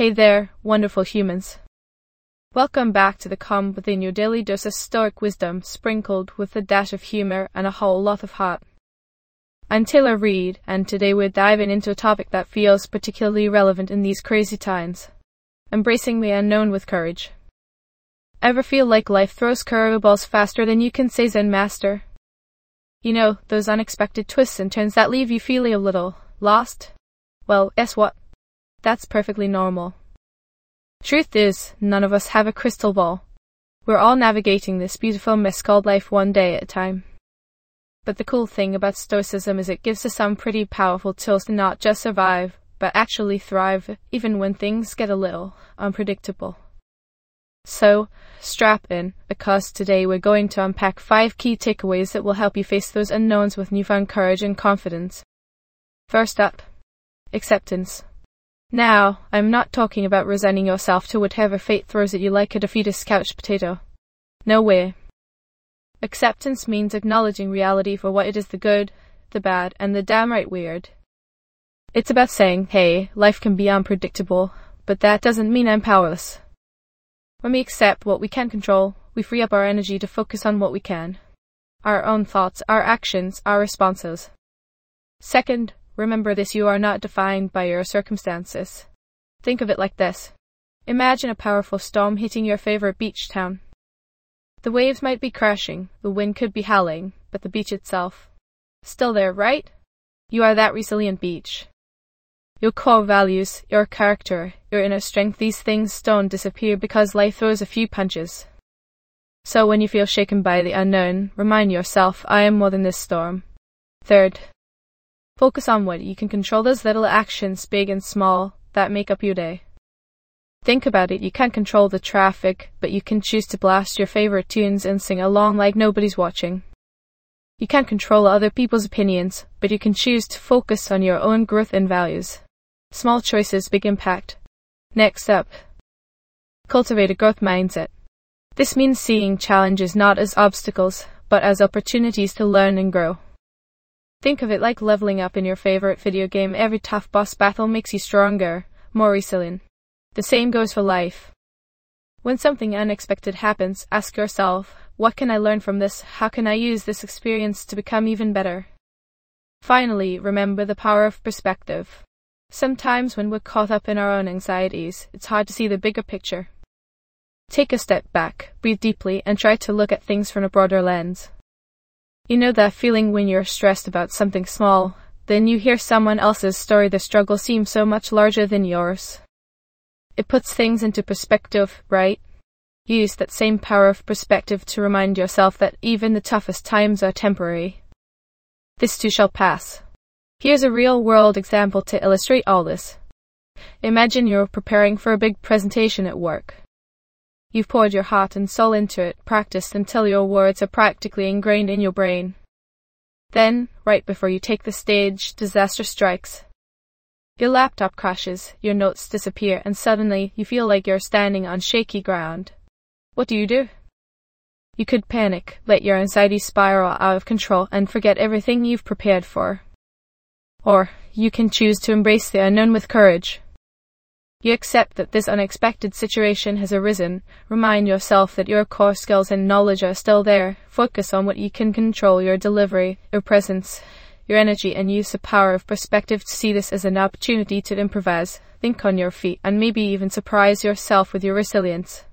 Hey there, wonderful humans. Welcome back to the calm within, your daily dose of stoic wisdom, sprinkled with a dash of humor and a whole lot of heart. I'm Taylor Reed, and today we're diving into a topic that feels particularly relevant in these crazy times: embracing the unknown with courage. Ever feel like life throws curveballs faster than you can say Zen master? You know, those unexpected twists and turns that leave you feeling a little lost? Well, guess what? That's perfectly normal. Truth is, none of us have a crystal ball. We're all navigating this beautiful mess called life one day at a time. But the cool thing about Stoicism is it gives us some pretty powerful tools to not just survive, but actually thrive, even when things get a little unpredictable. So, strap in, because today we're going to unpack 5 key takeaways that will help you face those unknowns with newfound courage and confidence. First up, acceptance. Now, I'm not talking about resigning yourself to whatever fate throws at you like a defeatist couch potato. No way. Acceptance means acknowledging reality for what it is: the good, the bad, and the downright weird. It's about saying, hey, life can be unpredictable, but that doesn't mean I'm powerless. When we accept what we can control, we free up our energy to focus on what we can. Our own thoughts, our actions, our responses. Second, remember this: you are not defined by your circumstances. Think of it like this. Imagine a powerful storm hitting your favorite beach town. The waves might be crashing, the wind could be howling, but the beach itself, still there, right? You are that resilient beach. Your core values, your character, your inner strength, these things don't disappear because life throws a few punches. So when you feel shaken by the unknown, remind yourself, I am more than this storm. Third, focus on what you can control, those little actions, big and small, that make up your day. Think about it: you can't control the traffic, but you can choose to blast your favorite tunes and sing along like nobody's watching. You can't control other people's opinions, but you can choose to focus on your own growth and values. Small choices, big impact. Next up, cultivate a growth mindset. This means seeing challenges not as obstacles, but as opportunities to learn and grow. Think of it like leveling up in your favorite video game. Every tough boss battle makes you stronger, more resilient. The same goes for life. When something unexpected happens, ask yourself, what can I learn from this? How can I use this experience to become even better? Finally, remember the power of perspective. Sometimes when we're caught up in our own anxieties, it's hard to see the bigger picture. Take a step back, breathe deeply, and try to look at things from a broader lens. You know that feeling when you're stressed about something small, then you hear someone else's story, the struggle seems so much larger than yours. It puts things into perspective, right? Use that same power of perspective to remind yourself that even the toughest times are temporary. This too shall pass. Here's a real-world example to illustrate all this. Imagine you're preparing for a big presentation at work. You've poured your heart and soul into it, practiced until your words are practically ingrained in your brain. Then, right before you take the stage, disaster strikes. Your laptop crashes, your notes disappear, and suddenly you feel like you're standing on shaky ground. What do? You could panic, let your anxiety spiral out of control, and forget everything you've prepared for. Or, you can choose to embrace the unknown with courage. You accept that this unexpected situation has arisen, remind yourself that your core skills and knowledge are still there, focus on what you can control: your delivery, your presence, your energy, and use the power of perspective to see this as an opportunity to improvise, think on your feet, and maybe even surprise yourself with your resilience.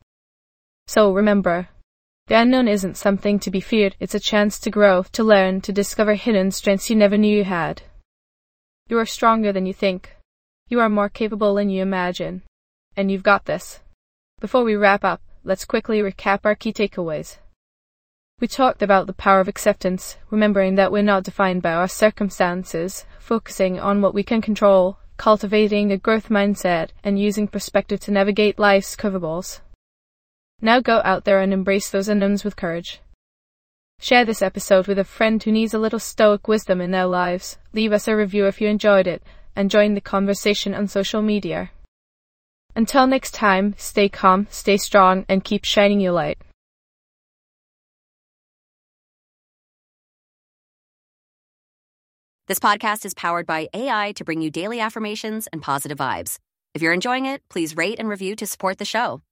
So remember, the unknown isn't something to be feared, it's a chance to grow, to learn, to discover hidden strengths you never knew you had. You are stronger than you think. You are more capable than you imagine. And you've got this. Before we wrap up, let's quickly recap our key takeaways. We talked about the power of acceptance, remembering that we're not defined by our circumstances, focusing on what we can control, cultivating a growth mindset, and using perspective to navigate life's curveballs. Now go out there and embrace those unknowns with courage. Share this episode with a friend who needs a little stoic wisdom in their lives. Leave us a review if you enjoyed it, and join the conversation on social media. Until next time, stay calm, stay strong, and keep shining your light. This podcast is powered by AI to bring you daily affirmations and positive vibes. If you're enjoying it, please rate and review to support the show.